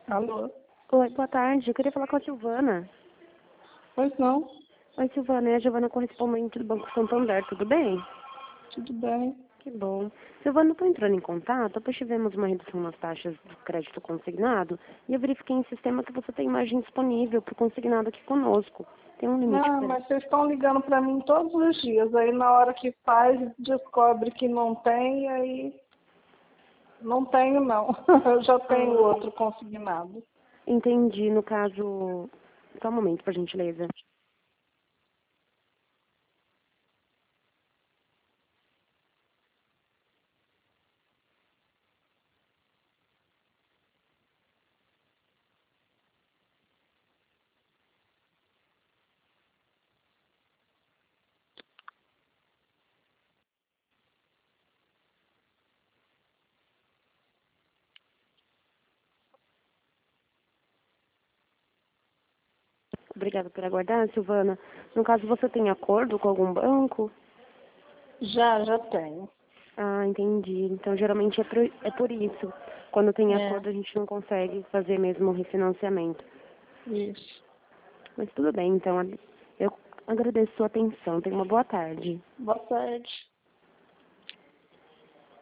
Alô? Oi, boa tarde. Eu queria falar com a Silvana. Pois não, Oi, Silvana. É a Giovana, correspondente do Banco Santander. Tudo bem? tudo bem. Que bom. Silvana, eu estou entrando em contato, pois tivemos uma redução nas taxas do crédito consignado e eu verifiquei em sistema que você tem margem disponível para o consignado aqui conosco. Tem um limite Não, para... mas vocês estão ligando para mim todos os dias. Aí na hora que faz, descobre que não tem, aí não tenho não. Eu já tenho Ah, outro consignado. entendi. No caso... Só um momento, por gentileza. Obrigada por aguardar, Silvana. No caso, você tem acordo com algum banco? Já tenho. Ah, entendi. Então, geralmente é por isso. Quando tem É, acordo, a gente não consegue fazer mesmo o refinanciamento. isso. Mas tudo bem, então. Eu agradeço sua atenção. Tenha uma boa tarde. Boa tarde.